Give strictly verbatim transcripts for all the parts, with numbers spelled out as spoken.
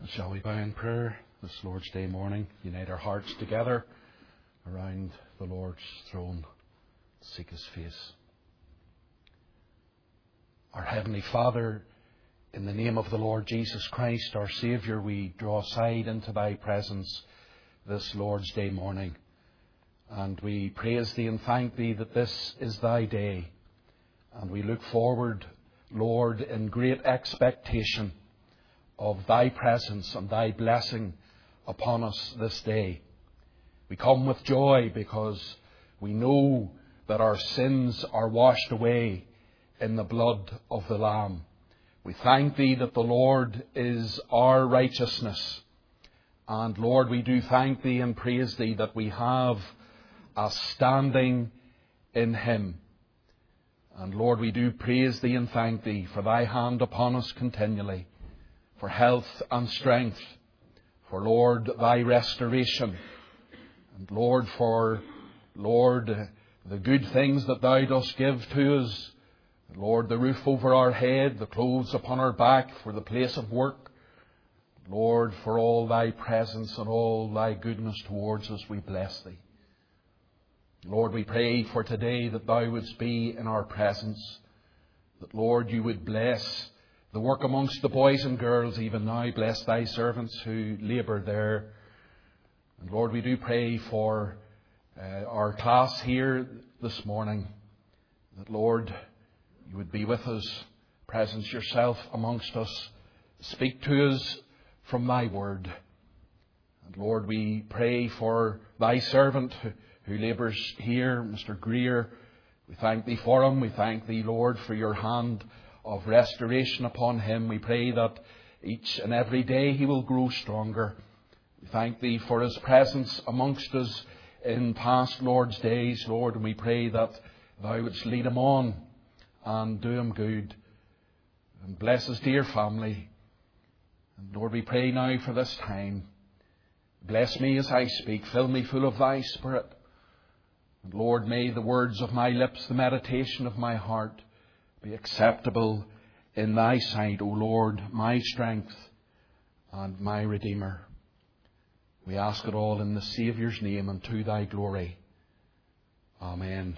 Shall we bow in prayer this Lord's Day morning? Unite our hearts together around the Lord's throne. Seek His face. Our Heavenly Father, in the name of the Lord Jesus Christ, our Saviour, we draw aside into Thy presence this Lord's Day morning. And we praise Thee and thank Thee that this is Thy day. And we look forward, Lord, in great expectation of Thy presence and Thy blessing upon us this day. We come with joy because we know that our sins are washed away in the blood of the Lamb. We thank Thee that the Lord is our righteousness. And Lord, we do thank Thee and praise Thee that we have a standing in Him. And Lord, we do praise Thee and thank Thee for Thy hand upon us continually, for health and strength, for, Lord, Thy restoration, and, Lord, for, Lord, the good things that Thou dost give to us, Lord, the roof over our head, the clothes upon our back, for the place of work, Lord, for all Thy presence and all Thy goodness towards us, we bless Thee. Lord, we pray for today that Thou wouldst be in our presence, that, Lord, You would bless the work amongst the boys and girls even now. Bless Thy servants who labour there. And Lord, we do pray for uh, our class here this morning, that, Lord, You would be with us, presence Yourself amongst us, speak to us from Thy word. And Lord, we pray for Thy servant who, who labours here, Mister Greer. We thank Thee for him. We thank Thee, Lord, for Your hand of restoration upon him. We pray that each and every day he will grow stronger. We thank Thee for his presence amongst us in past Lord's days, Lord, and we pray that Thou wouldst lead him on and do him good. And bless his dear family. And Lord, we pray now for this time. Bless me as I speak. Fill me full of Thy Spirit. And Lord, may the words of my lips, the meditation of my heart, be acceptable in Thy sight, O Lord, my strength and my Redeemer. We ask it all in the Saviour's name and to Thy glory. Amen.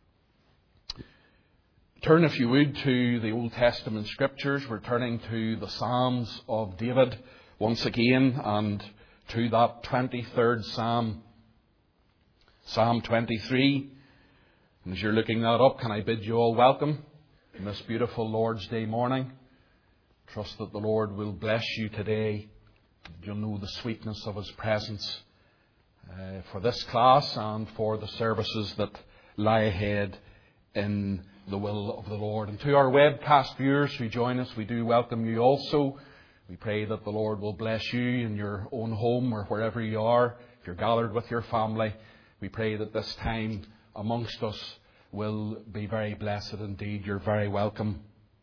Turn, if you would, to the Old Testament Scriptures. We're turning to the Psalms of David once again, and to that twenty-third Psalm, Psalm twenty-three. And as you're looking that up, can I bid you all welcome in this beautiful Lord's Day morning. Trust that the Lord will bless you today. You'll know the sweetness of His presence uh, for this class and for the services that lie ahead in the will of the Lord. And to our webcast viewers who join us, we do welcome you also. We pray that the Lord will bless you in your own home or wherever you are. If you're gathered with your family, we pray that this time amongst us will be very blessed indeed. You're very welcome.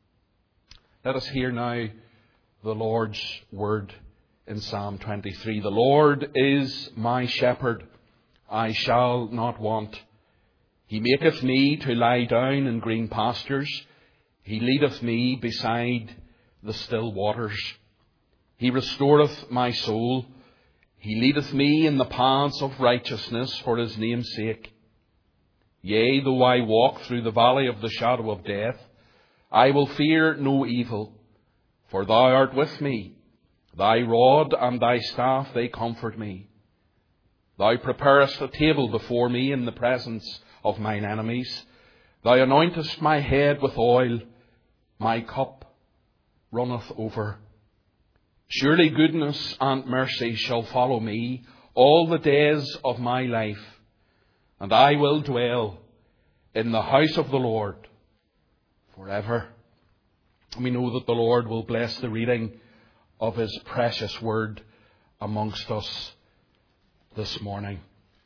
Let us hear now the Lord's word in Psalm twenty-three. The Lord is my shepherd, I shall not want. He maketh me to lie down in green pastures. He leadeth me beside the still waters. He restoreth my soul. He leadeth me in the paths of righteousness for His name's sake. Yea, though I walk through the valley of the shadow of death, I will fear no evil, for Thou art with me. Thy rod and Thy staff, they comfort me. Thou preparest a table before me in the presence of mine enemies. Thou anointest my head with oil. My cup runneth over. Surely goodness and mercy shall follow me all the days of my life, and I will dwell in the house of the Lord forever. We know that the Lord will bless the reading of His precious word amongst us this morning.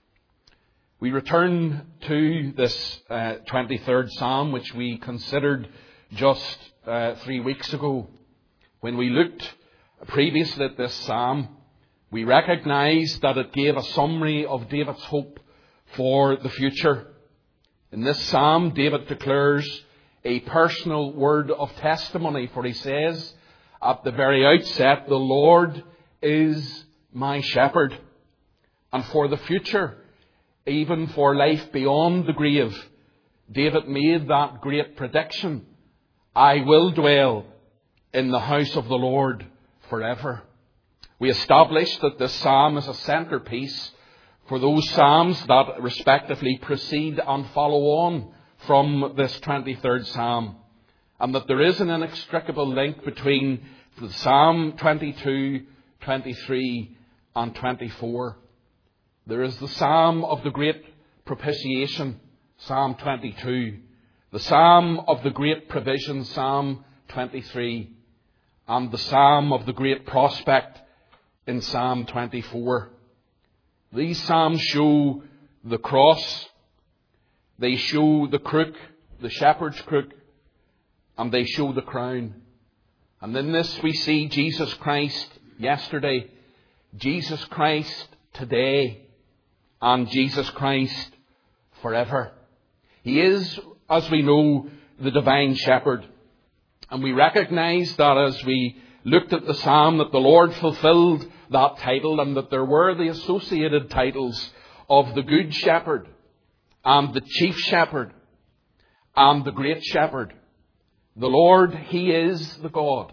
We return to this uh, twenty-third Psalm, which we considered just uh, three weeks ago. When we looked previously at this Psalm, we recognised that it gave a summary of David's hope for the future. In this Psalm, David declares a personal word of testimony, for he says at the very outset, the Lord is my shepherd. And for the future, even for life beyond the grave, David made that great prediction: I will dwell in the house of the Lord forever. We established that this psalm is a centerpiece for those psalms that respectively precede and follow on from this twenty-third psalm, and that there is an inextricable link between the Psalm twenty-two, twenty-three and twenty-four. There is the psalm of the great propitiation, Psalm twenty-two, the psalm of the great provision, Psalm twenty-three, and the psalm of the great prospect in Psalm twenty-four. These psalms show the cross, they show the crook, the shepherd's crook, and they show the crown. And in this we see Jesus Christ yesterday, Jesus Christ today, and Jesus Christ forever. He is, as we know, the divine shepherd. And we recognize that as we looked at the psalm, that the Lord fulfilled that title, and that there were the associated titles of the Good Shepherd and the Chief Shepherd and the Great Shepherd. The Lord, He is the God.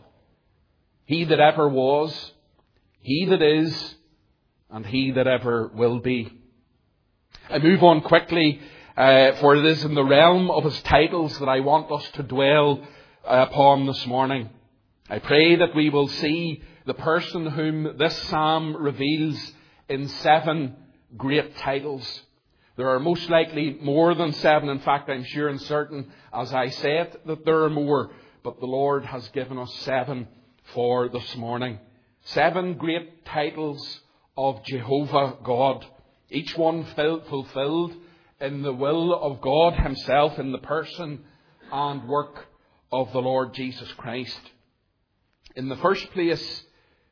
He that ever was, He that is, and He that ever will be. I move on quickly, uh, for it is in the realm of His titles that I want us to dwell uh, upon this morning. I pray that we will see the person whom this psalm reveals in seven great titles. There are most likely more than seven. In fact, I'm sure and certain, as I say it, that there are more. But the Lord has given us seven for this morning. Seven great titles of Jehovah God. Each one fulfilled in the will of God Himself, in the person and work of the Lord Jesus Christ. In the first place,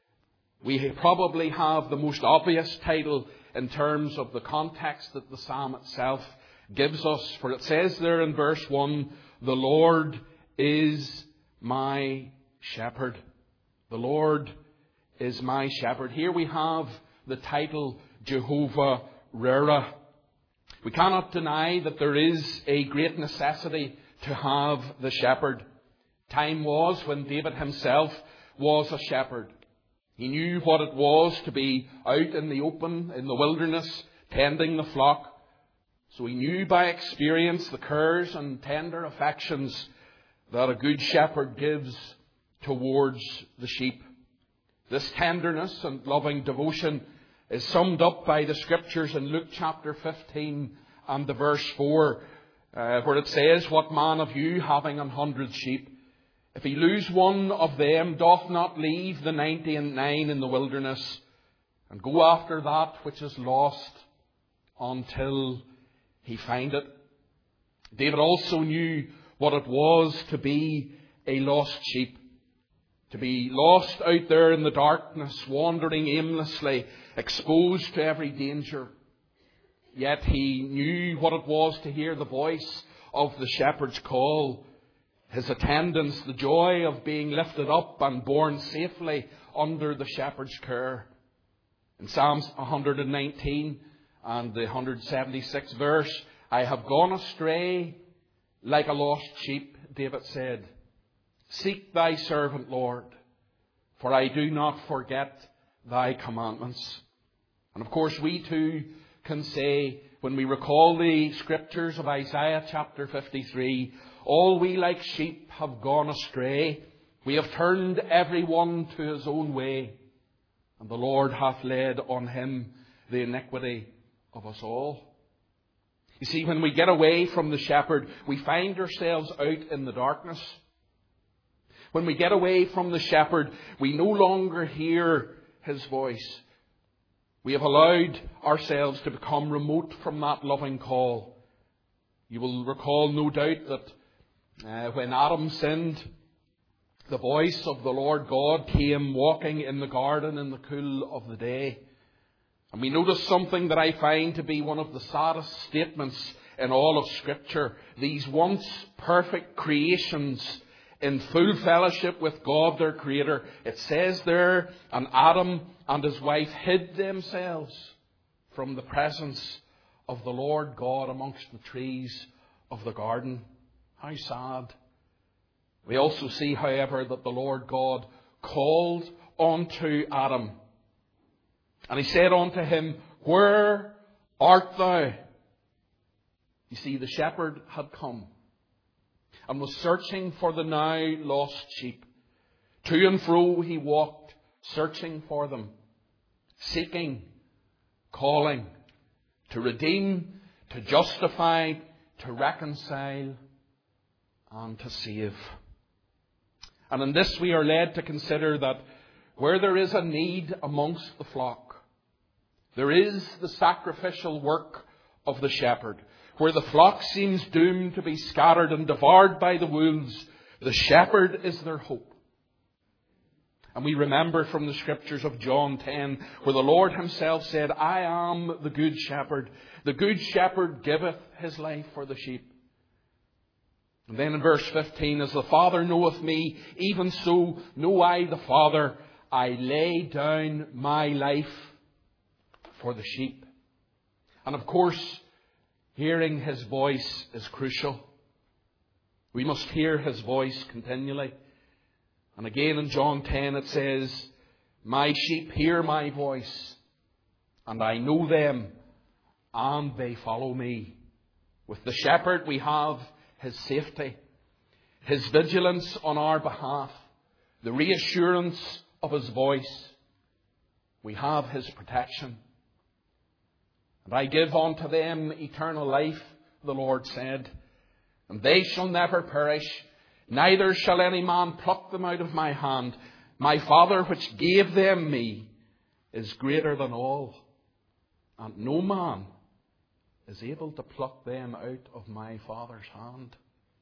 we probably have the most obvious title in terms of the context that the psalm itself gives us. For it says there in verse one, the Lord is my shepherd. The Lord is my shepherd. Here we have the title Jehovah Rera. We cannot deny that there is a great necessity to have the shepherd. Time was when David himself was a shepherd. He knew what it was to be out in the open, in the wilderness, tending the flock. So he knew by experience the cares and tender affections that a good shepherd gives towards the sheep. This tenderness and loving devotion is summed up by the Scriptures in Luke chapter fifteen and the verse four, uh, where it says, what man of you, having an hundred sheep, if he lose one of them, doth not leave the ninety and nine in the wilderness, and go after that which is lost until he find it? David also knew what it was to be a lost sheep, to be lost out there in the darkness, wandering aimlessly, exposed to every danger. Yet he knew what it was to hear the voice of the shepherd's call, his attendance, the joy of being lifted up and borne safely under the shepherd's care. In Psalms one nineteen and the one seventy-sixth verse, I have gone astray like a lost sheep, David said. Seek thy servant, Lord, for I do not forget thy commandments. And of course we too can say, when we recall the Scriptures of Isaiah chapter fifty-three, all we like sheep have gone astray. We have turned every one to his own way, and the Lord hath laid on him the iniquity of us all. You see, when we get away from the shepherd, we find ourselves out in the darkness. When we get away from the shepherd, we no longer hear his voice. We have allowed ourselves to become remote from that loving call. You will recall, no doubt, that uh, when Adam sinned, the voice of the Lord God came walking in the garden in the cool of the day. And we notice something that I find to be one of the saddest statements in all of Scripture. These once perfect creations in full fellowship with God their Creator. It says there, and Adam and his wife hid themselves from the presence of the Lord God amongst the trees of the garden. How sad. We also see, however, that the Lord God called unto Adam. And he said unto him, Where art thou? You see, the shepherd had come and was searching for the now lost sheep. To and fro he walked, searching for them, seeking, calling, to redeem, to justify, to reconcile, and to save. And in this we are led to consider that where there is a need amongst the flock, there is the sacrificial work of the shepherd. Where the flock seems doomed to be scattered and devoured by the wolves, the shepherd is their hope. And we remember from the scriptures of John ten, where the Lord himself said, I am the good shepherd. The good shepherd giveth his life for the sheep. And then in verse fifteen, as the Father knoweth me, even so know I the Father. I lay down my life for the sheep. And of course, hearing his voice is crucial. We must hear his voice continually. And again in John ten it says, My sheep hear my voice, and I know them, and they follow me. With the shepherd we have his safety, his vigilance on our behalf, the reassurance of his voice. We have his protection. And I give unto them eternal life, the Lord said, and they shall never perish, neither shall any man pluck them out of my hand. My Father which gave them me is greater than all, and no man is able to pluck them out of my Father's hand.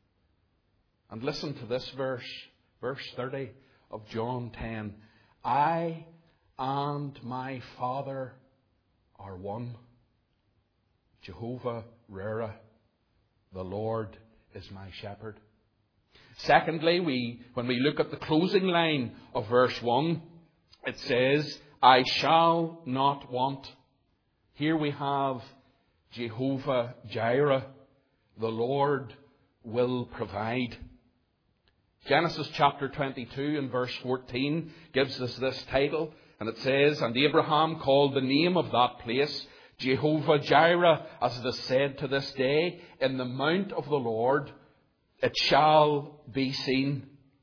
And listen to this verse, verse thirty of John ten. I and my Father are one. Jehovah Rera, the Lord is my shepherd. Secondly, we, when we look at the closing line of verse one, it says, I shall not want. Here we have Jehovah Jireh, the Lord will provide. Genesis chapter twenty-two and verse fourteen gives us this title, and it says, And Abraham called the name of that place Jehovah Jireh, as it is said to this day, in the mount of the Lord it shall be seen.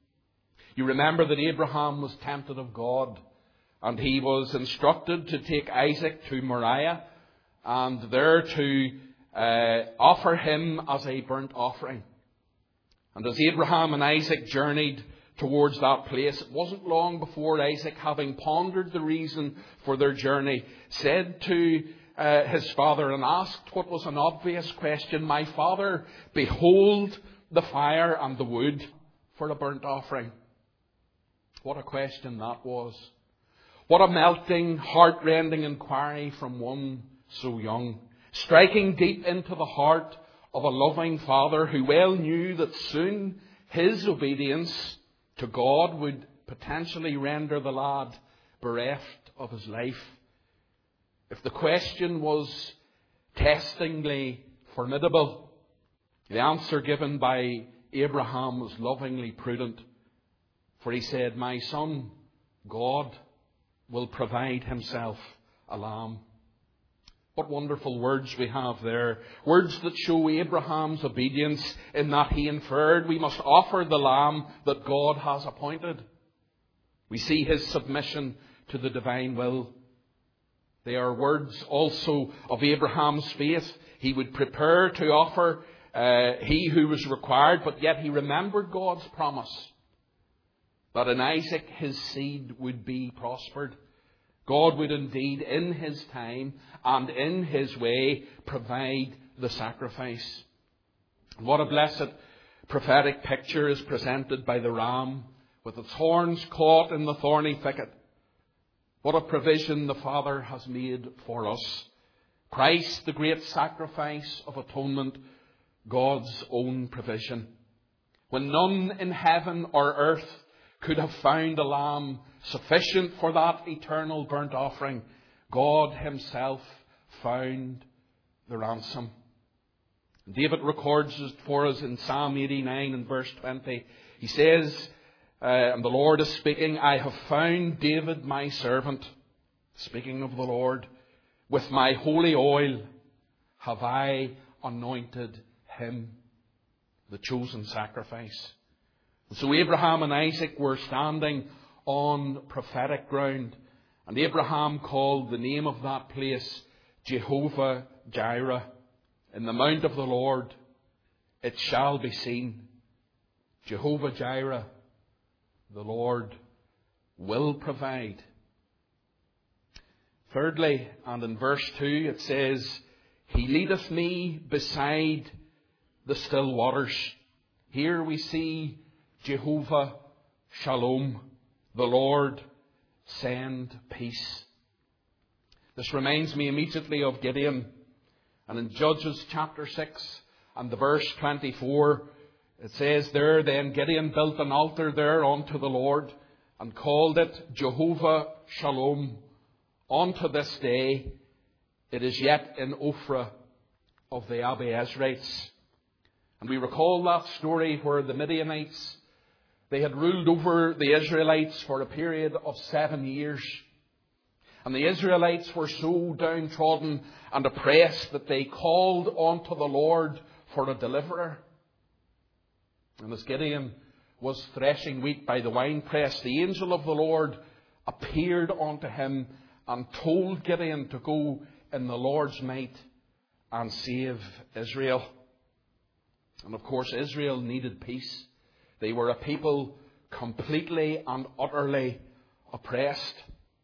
You remember that Abraham was tempted of God, and he was instructed to take Isaac to Moriah and there to uh, offer him as a burnt offering. And as Abraham and Isaac journeyed towards that place, it wasn't long before Isaac, having pondered the reason for their journey, said to uh, his father and asked what was an obvious question, My father, behold the fire and the wood for a burnt offering. What a question that was. What a melting, heart-rending inquiry from one so young, striking deep into the heart of a loving father who well knew that soon his obedience to God would potentially render the lad bereft of his life. If the question was testingly formidable, the answer given by Abraham was lovingly prudent. For he said, My son, God will provide himself a lamb. What wonderful words we have there. Words that show Abraham's obedience in that he inferred we must offer the lamb that God has appointed. We see his submission to the divine will. They are words also of Abraham's faith. He would prepare to offer uh, he who was required, but yet he remembered God's promise that in Isaac his seed would be prospered. God would indeed, in his time and in his way, provide the sacrifice. What a blessed prophetic picture is presented by the ram with its horns caught in the thorny thicket. What a provision the Father has made for us. Christ, the great sacrifice of atonement, God's own provision. when none in heaven or earth could have found a lamb sufficient for that eternal burnt offering, God himself found the ransom. David records it for us in Psalm eighty-nine and verse twenty. He says, uh, and the Lord is speaking, I have found David my servant, speaking of the Lord, with my holy oil have I anointed him, the chosen sacrifice. And so Abraham and Isaac were standing on prophetic ground, and Abraham called the name of that place Jehovah Jireh. In the mount of the Lord it shall be seen. Jehovah Jireh, the Lord will provide. Thirdly, and in verse two it says, He leadeth me beside the still waters. Here we see Jehovah Shalom, the Lord send peace. This reminds me immediately of Gideon. And in Judges chapter six and the verse twenty-four, it says there, Then Gideon built an altar there unto the Lord and called it Jehovah Shalom. Unto this day it is yet in Ophrah of the Abiezrites. And we recall that story where the Midianites, they had ruled over the Israelites for a period of seven years. And the Israelites were so downtrodden and oppressed that they called unto the Lord for a deliverer. And as Gideon was threshing wheat by the winepress, the angel of the Lord appeared unto him and told Gideon to go in the Lord's might and save Israel. And of course, Israel needed peace. They were a people completely and utterly oppressed.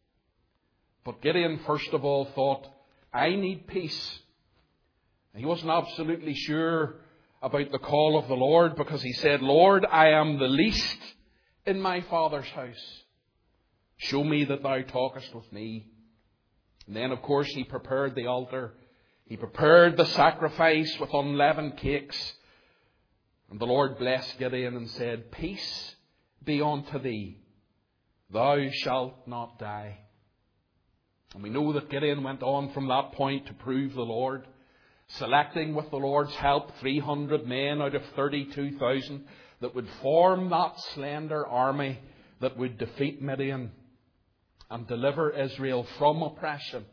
But Gideon, first of all, thought, I need peace. He wasn't absolutely sure about the call of the Lord, because he said, Lord, I am the least in my father's house. Show me that thou talkest with me. And then, of course, he prepared the altar. He prepared the sacrifice with unleavened cakes. And the Lord blessed Gideon and said, Peace be unto thee. Thou shalt not die. And we know that Gideon went on from that point to prove the Lord, selecting with the Lord's help three hundred men out of thirty-two thousand that would form that slender army that would defeat Midian and deliver Israel from oppression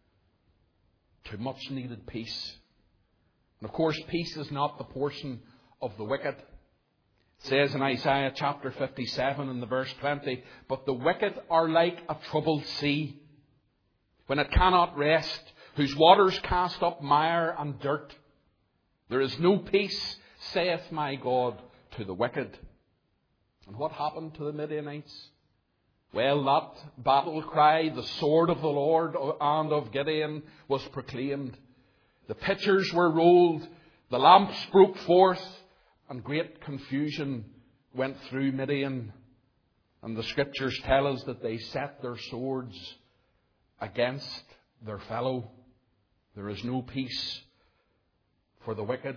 to much needed peace. And of course, peace is not the portion of the wicked. It says in Isaiah chapter fifty-seven in the verse twenty, But the wicked are like a troubled sea, when it cannot rest, whose waters cast up mire and dirt. There is no peace, saith my God, to the wicked. And what happened to the Midianites? Well, that battle cry, the sword of the Lord and of Gideon, was proclaimed. The pitchers were rolled, the lamps broke forth, and great confusion went through Midian. And the scriptures tell us that they set their swords against their fellow. There is no peace for the wicked.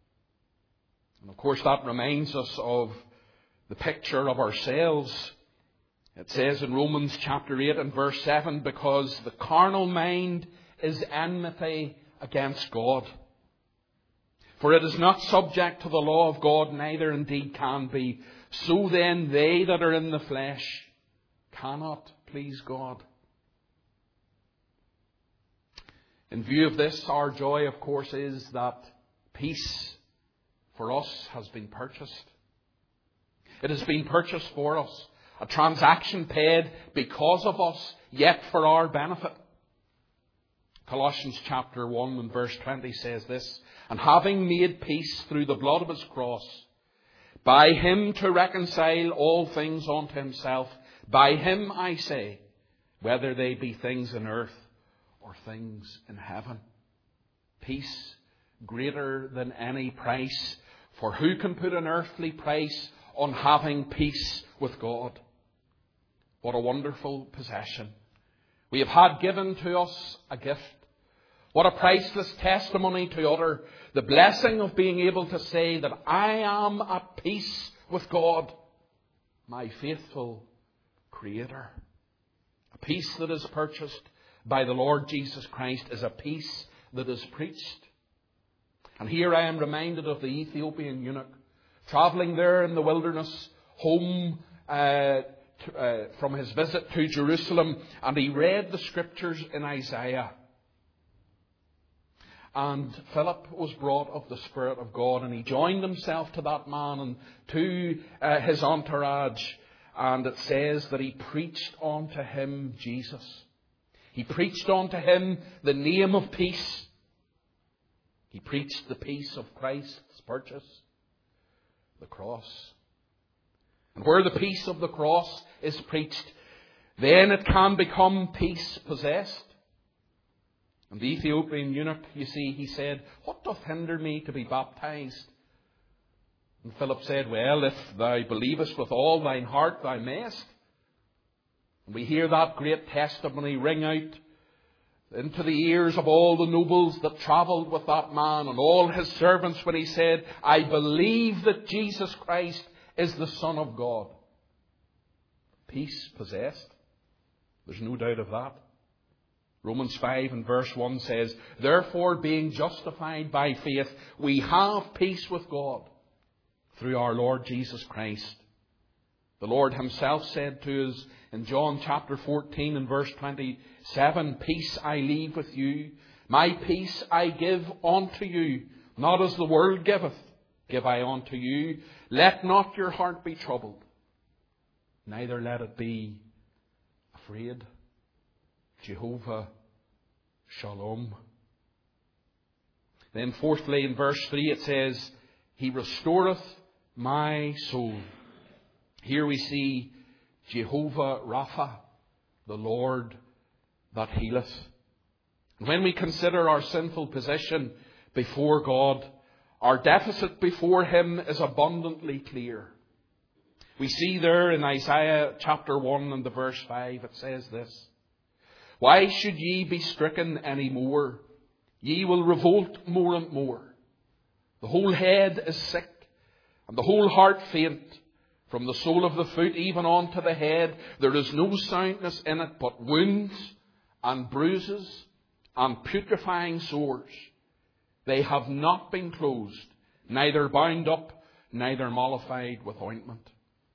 And of course, that reminds us of the picture of ourselves. It says in Romans chapter eight and verse seven, Because the carnal mind is enmity against God. For it is not subject to the law of God, neither indeed can be. So then they that are in the flesh cannot please God. In view of this, our joy, of course, is that peace for us has been purchased. It has been purchased for us. A transaction paid because of us, yet for our benefit. Colossians chapter one and verse twenty says this, And having made peace through the blood of his cross, by him to reconcile all things unto himself, by him, I say, whether they be things in earth or things in heaven. Peace greater than any price. For who can put an earthly price on having peace with God? What a wonderful possession. We have had given to us a gift. What a priceless testimony to utter. The blessing of being able to say that I am at peace with God, my faithful Creator. A peace that is purchased by the Lord Jesus Christ is a peace that is preached. And here I am reminded of the Ethiopian eunuch, travelling there in the wilderness, home uh, to, uh, from his visit to Jerusalem, and he read the Scriptures in Isaiah. And Philip was brought of the Spirit of God, and he joined himself to that man and to uh, his entourage. And it says that he preached unto him Jesus. He preached unto him the name of peace. He preached the peace of Christ's purchase, the cross. And where the peace of the cross is preached, then it can become peace possessed. And the Ethiopian eunuch, you see, he said, "What doth hinder me to be baptized?" And Philip said, "Well, if thou believest with all thine heart, thou mayest." And we hear that great testimony ring out into the ears of all the nobles that travelled with that man and all his servants when he said, "I believe that Jesus Christ is the Son of God." Peace possessed. There's no doubt of that. Romans five and verse one says, "Therefore, being justified by faith, we have peace with God through our Lord Jesus Christ." The Lord himself said to us in John chapter fourteen and verse twenty-seven, "Peace I leave with you, my peace I give unto you, not as the world giveth, give I unto you. Let not your heart be troubled, neither let it be afraid." Jehovah Shalom. Then fourthly, in verse three it says, "He restoreth my soul." Here we see Jehovah Rapha, the Lord that healeth. And when we consider our sinful position before God, our deficit before Him is abundantly clear. We see there in Isaiah chapter one and the verse five, it says this, "Why should ye be stricken any more? Ye will revolt more and more. The whole head is sick, and the whole heart faint. From the sole of the foot even unto the head, there is no soundness in it, but wounds and bruises and putrefying sores. They have not been closed, neither bound up, neither mollified with ointment."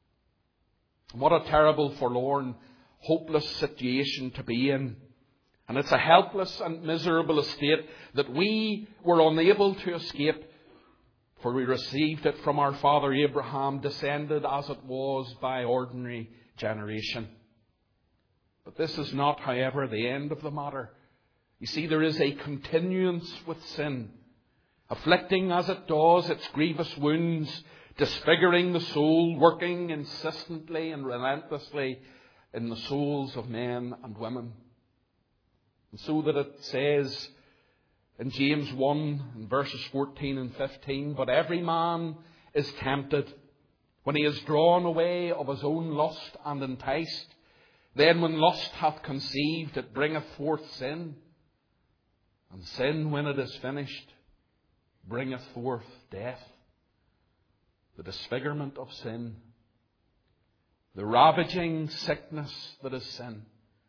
What a terrible, forlorn, hopeless situation to be in. And it's a helpless and miserable estate that we were unable to escape, for we received it from our father Abraham, descended as it was by ordinary generation. But this is not, however, the end of the matter. You see, there is a continuance with sin, afflicting as it does its grievous wounds, disfiguring the soul, working insistently and relentlessly in the souls of men and women. And so that it says in James one, in verses fourteen and fifteen, "But every man is tempted when he is drawn away of his own lust and enticed. Then when lust hath conceived, it bringeth forth sin. And sin, when it is finished, bringeth forth death." The disfigurement of sin, the ravaging sickness that is sin.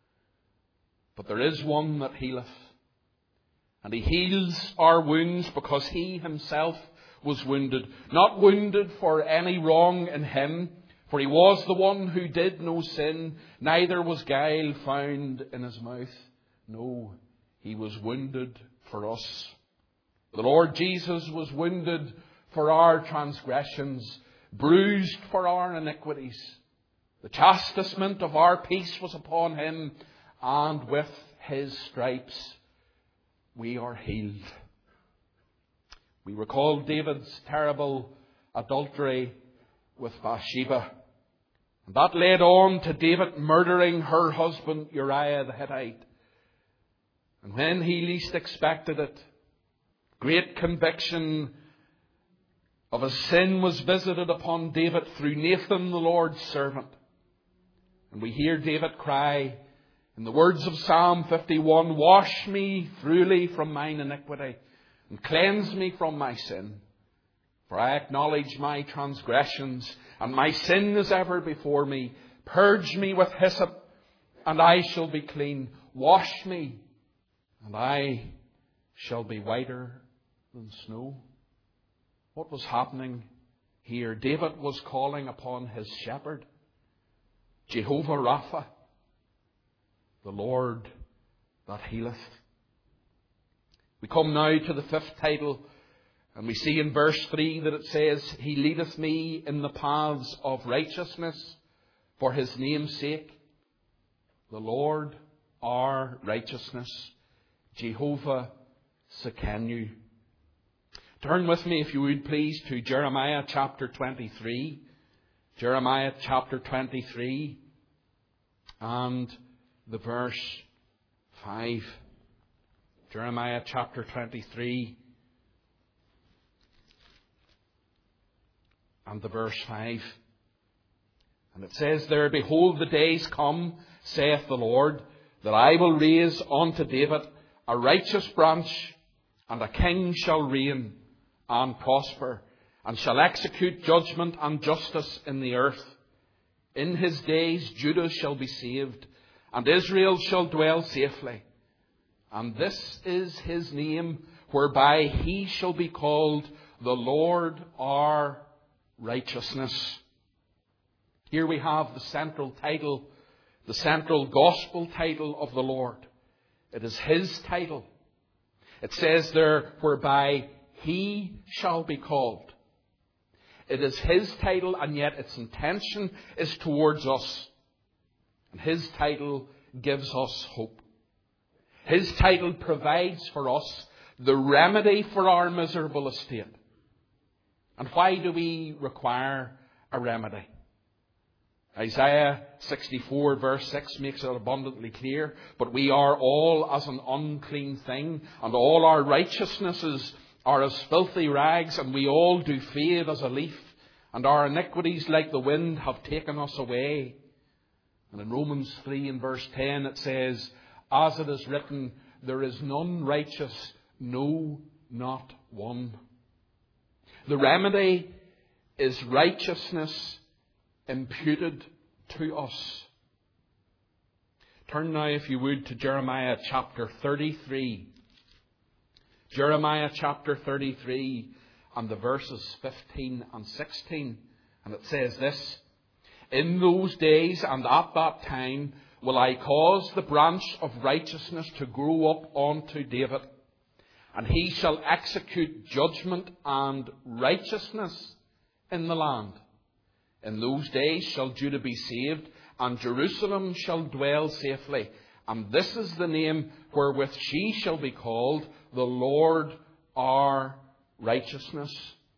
But there is one that healeth. And He heals our wounds because He Himself was wounded. Not wounded for any wrong in Him, for He was the one who did no sin, neither was guile found in His mouth. No, He was wounded for us. The Lord Jesus was wounded for our transgressions, bruised for our iniquities. The chastisement of our peace was upon Him, and with His stripes we are healed. We recall David's terrible adultery with Bathsheba. And that led on to David murdering her husband Uriah the Hittite. And when he least expected it, great conviction of his sin was visited upon David through Nathan, the Lord's servant. And we hear David cry in the words of Psalm fifty-one, "Wash me thoroughly from mine iniquity, and cleanse me from my sin. For I acknowledge my transgressions, and my sin is ever before me. Purge me with hyssop, and I shall be clean. Wash me, and I shall be whiter than snow. What was happening here? David was calling upon his shepherd, Jehovah Rapha, the Lord that healeth. We come now to the fifth title, and we see in verse three that it says, He leadeth me in the paths of righteousness for His name's sake. The Lord our righteousness, Jehovah Sekenu. Turn with me, if you would please, to Jeremiah chapter twenty-three. Jeremiah chapter twenty-three and the verse five. Jeremiah chapter twenty-three and the verse five. And it says there, Behold, the days come, saith the Lord, that I will raise unto David a righteous branch, and a king shall reign and prosper, and shall execute judgment and justice in the earth. In his days Judah shall be saved, and Israel shall dwell safely. And this is his name, whereby he shall be called the Lord our righteousness. Here we have the central title, the central gospel title of the Lord. It is His title. It says there, whereby He shall be called. It is His title, and yet its intention is towards us. And His title gives us hope. His title provides for us the remedy for our miserable estate. And why do we require a remedy? Isaiah sixty-four verse six makes it abundantly clear. But we are all as an unclean thing, and all our righteousnesses are as filthy rags, and we all do fade as a leaf, and our iniquities like the wind have taken us away. And in Romans three and verse ten it says, As it is written, there is none righteous, no, not one. The remedy is righteousness imputed to us. Turn now, if you would, to Jeremiah chapter thirty-three. Jeremiah chapter thirty-three and the verses fifteen and sixteen. And it says this, In those days and at that time will I cause the branch of righteousness to grow up unto David, and he shall execute judgment and righteousness in the land. In those days shall Judah be saved, and Jerusalem shall dwell safely. And this is the name wherewith she shall be called, the Lord our righteousness.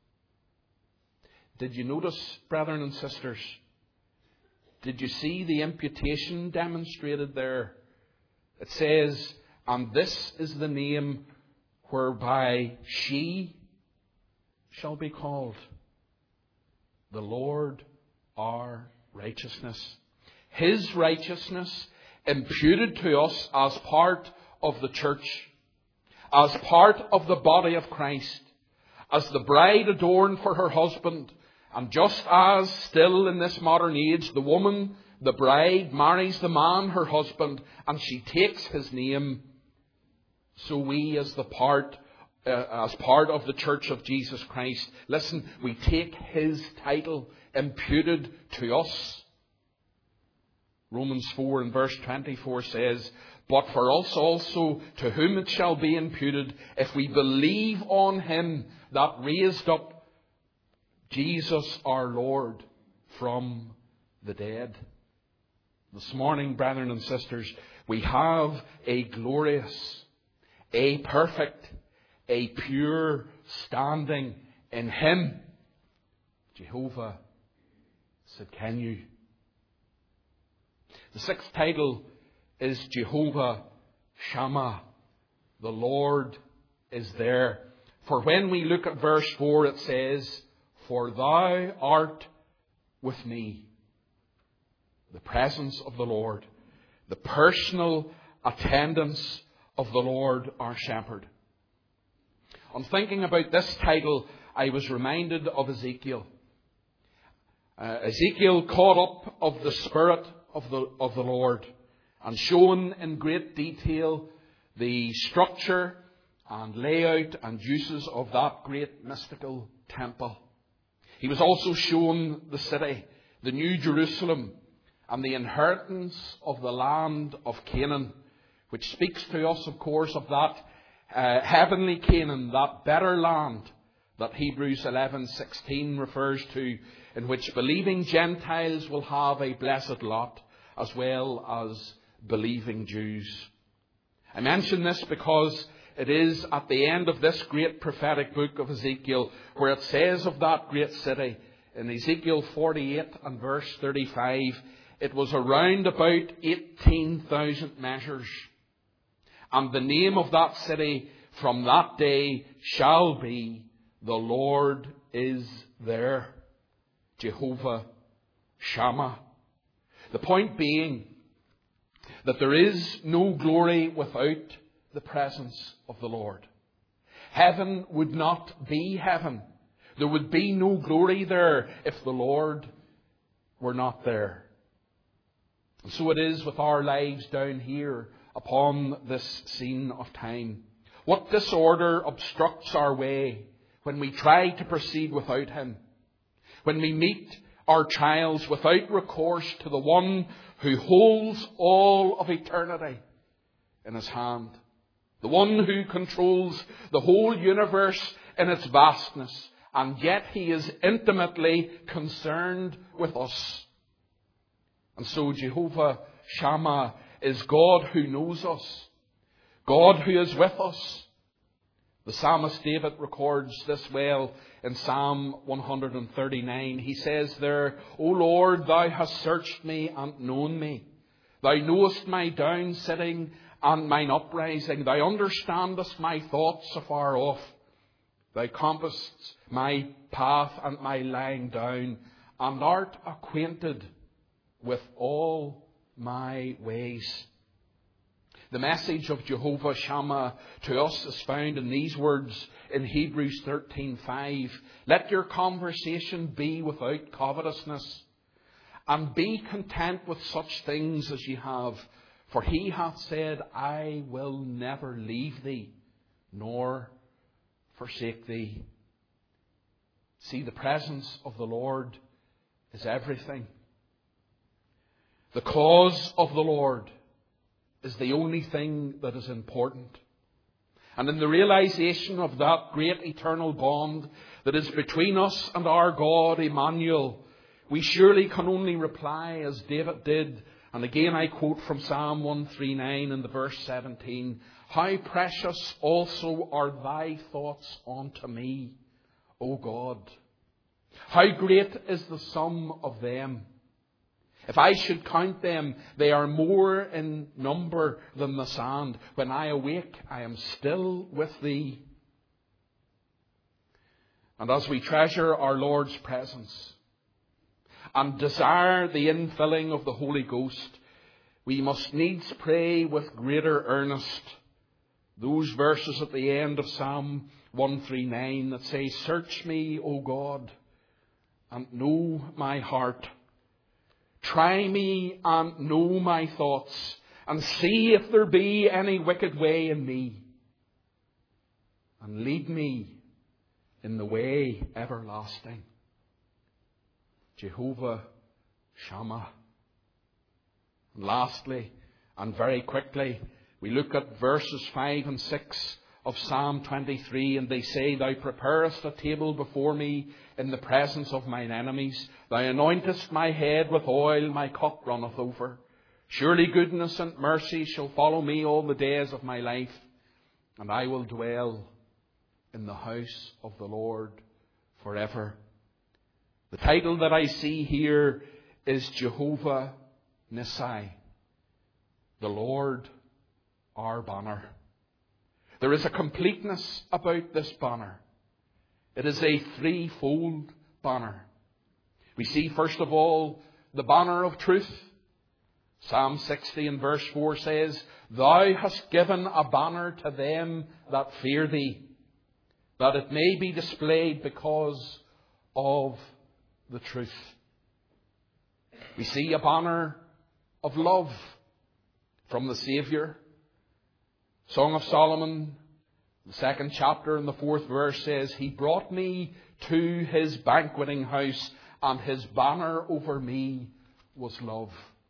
Did you notice, brethren and sisters? Did you see the imputation demonstrated there? It says, and this is the name whereby she shall be called, the Lord our righteousness. His righteousness imputed to us as part of the church, as part of the body of Christ, as the bride adorned for her husband. And just as still in this modern age, the woman, the bride, marries the man, her husband, and she takes his name, so we as the part, uh, as part of the church of Jesus Christ, listen, we take his title imputed to us. Romans four and verse twenty-four says, But for us also, to whom it shall be imputed, if we believe on him that raised up Jesus our Lord from the dead. This morning, brethren and sisters, we have a glorious, a perfect, a pure standing in him, Jehovah Sekenu. The sixth title is Jehovah Shammah. The Lord is there. For when we look at verse four, it says, For thou art with me. The presence of the Lord. The personal attendance of the Lord our shepherd. On thinking about this title, I was reminded of Ezekiel. Uh, Ezekiel caught up of the Spirit of the, of the Lord and shown in great detail the structure and layout and uses of that great mystical temple. He was also shown the city, the New Jerusalem, and the inheritance of the land of Canaan, which speaks to us, of course, of that uh, heavenly Canaan, that better land that Hebrews eleven sixteen refers to, in which believing Gentiles will have a blessed lot, as well as believing Jews. I mention this because it is at the end of this great prophetic book of Ezekiel where it says of that great city, in Ezekiel forty-eight and verse thirty-five, it was around about eighteen thousand measures. And the name of that city from that day shall be, the Lord is there, Jehovah Shammah. The point being that there is no glory without the presence of the Lord. Heaven would not be heaven. There would be no glory there if the Lord were not there. And so it is with our lives down here upon this scene of time. What disorder obstructs our way when we try to proceed without Him? When we meet our trials without recourse to the one who holds all of eternity in His hand. The one who controls the whole universe in its vastness. And yet He is intimately concerned with us. And so Jehovah Shammah is God who knows us. God who is with us. The psalmist David records this well in Psalm one thirty-nine. He says there, O Lord, Thou hast searched me and known me. Thou knowest my down sitting and mine uprising. Thou understandest my thoughts afar off. Thou compassest my path and my lying down, and art acquainted with all my ways. The message of Jehovah Shammah to us is found in these words in Hebrews thirteen five. Let your conversation be without covetousness, and be content with such things as ye have. For He hath said, I will never leave thee, nor forsake thee. See, the presence of the Lord is everything. The cause of the Lord is the only thing that is important. And in the realization of that great eternal bond that is between us and our God, Emmanuel, we surely can only reply as David did. And again I quote from Psalm one thirty-nine in the verse seventeen. How precious also are thy thoughts unto me, O God. How great is the sum of them. If I should count them, they are more in number than the sand. When I awake, I am still with thee. And as we treasure our Lord's presence and desire the infilling of the Holy Ghost, we must needs pray with greater earnest those verses at the end of Psalm one thirty-nine that say, Search me, O God, and know my heart. Try me and know my thoughts, and see if there be any wicked way in me, and lead me in the way everlasting. Jehovah Shammah. And lastly, and very quickly, we look at verses five and six of Psalm twenty-three, and they say, Thou preparest a table before me in the presence of mine enemies. Thou anointest my head with oil, my cup runneth over. Surely goodness and mercy shall follow me all the days of my life, and I will dwell in the house of the Lord forever. The title that I see here is Jehovah Nissi, the Lord our banner. There is a completeness about this banner. It is a threefold banner. We see, first of all, the banner of truth. Psalm sixty and verse four says, Thou hast given a banner to them that fear thee, that it may be displayed because of the truth. We see a banner of love from the Saviour. Song of Solomon, the second chapter and the fourth verse says, He brought me to His banqueting house, and His banner over me was love.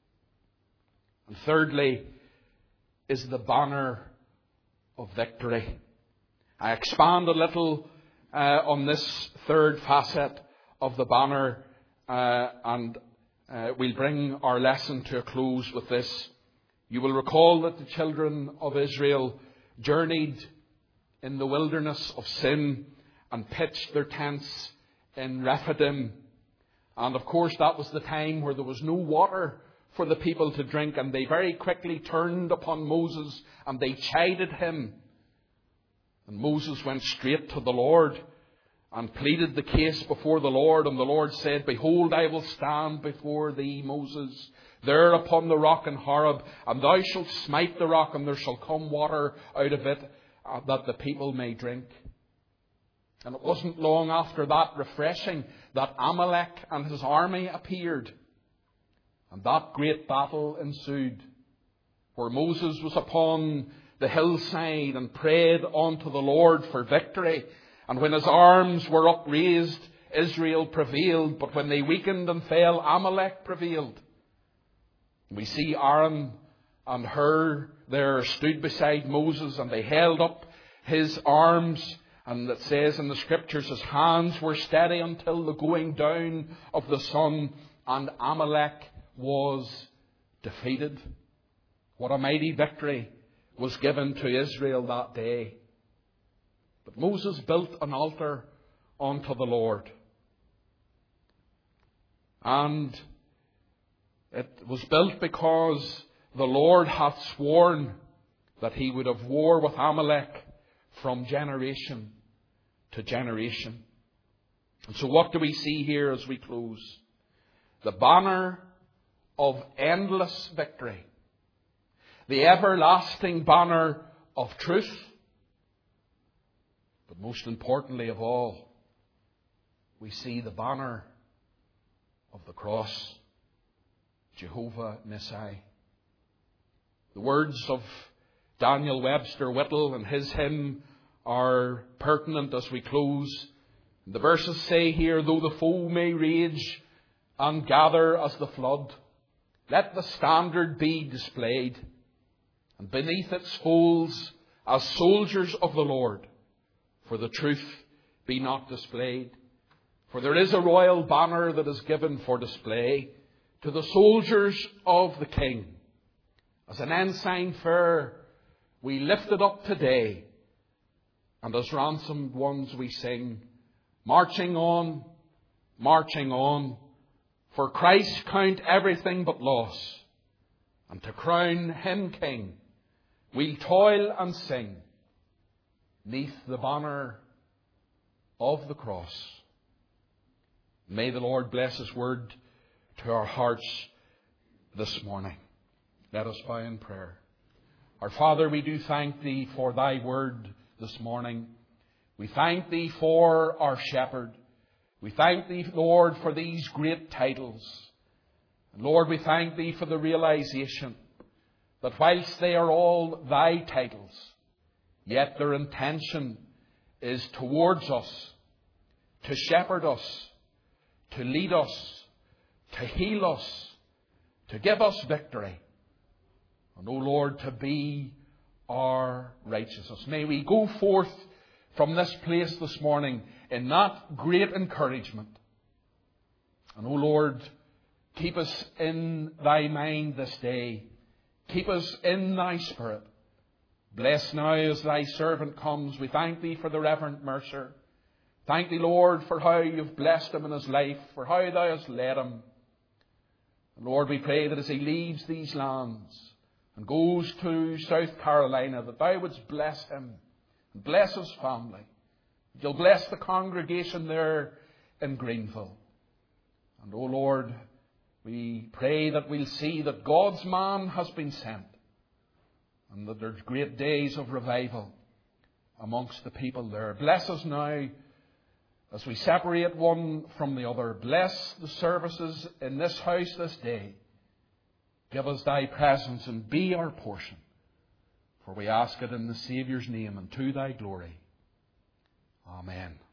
And thirdly is the banner of victory. I expand a little uh, on this third facet of the banner, uh, and uh, we'll bring our lesson to a close with this. You will recall that the children of Israel journeyed in the wilderness of sin and pitched their tents in Rephidim. And of course that was the time where there was no water for the people to drink, and they very quickly turned upon Moses and they chided him. And Moses went straight to the Lord and pleaded the case before the Lord. And the Lord said, Behold, I will stand before thee, Moses, there upon the rock in Horeb, and thou shalt smite the rock, and there shall come water out of it, uh, that the people may drink. And it wasn't long after that refreshing that Amalek and his army appeared. And that great battle ensued, where Moses was upon the hillside and prayed unto the Lord for victory. And when his arms were upraised, Israel prevailed. But when they weakened and fell, Amalek prevailed. We see Aaron and Hur there stood beside Moses, and they held up his arms. And it says in the Scriptures, his hands were steady until the going down of the sun, and Amalek was defeated. What a mighty victory was given to Israel that day. But Moses built an altar unto the Lord. And it was built because the Lord hath sworn that He would have war with Amalek from generation to generation. And so what do we see here as we close? The banner of endless victory. The everlasting banner of truth. But most importantly of all, we see the banner of the cross. Jehovah Nissi. The words of Daniel Webster Whittle and his hymn are pertinent as we close. The verses say here, though the foe may rage and gather as the flood, let the standard be displayed, and beneath its folds as soldiers of the Lord, for the truth be not displayed. For there is a royal banner that is given for display to the soldiers of the King. As an ensign fair, we lift it up today, and as ransomed ones we sing, marching on, marching on, for Christ count everything but loss, and to crown Him King, we'll toil and sing, neath the banner of the cross. May the Lord bless His word to our hearts this morning. Let us bow in prayer. Our Father, we do thank Thee for Thy word this morning. We thank Thee for our shepherd. We thank Thee, Lord, for these great titles. And Lord, we thank Thee for the realization that whilst they are all Thy titles, yet their intention is towards us, to shepherd us, to lead us, to heal us, to give us victory. And, O Lord, to be our righteousness. May we go forth from this place this morning in that great encouragement. And, O Lord, keep us in Thy mind this day. Keep us in Thy Spirit. Bless now as Thy servant comes. We thank Thee for the Reverend Mercer. Thank Thee, Lord, for how You've blessed him in his life, for how Thou hast led him. And Lord, we pray that as he leaves these lands and goes to South Carolina, that Thou wouldst bless him and bless his family. That You'll bless the congregation there in Greenville. And, oh Lord, we pray that we'll see that God's man has been sent, and that there's great days of revival amongst the people there. Bless us now as we separate one from the other. Bless the services in this house this day. Give us thy presence and be our portion. For we ask it in the Saviour's name and to thy glory. Amen.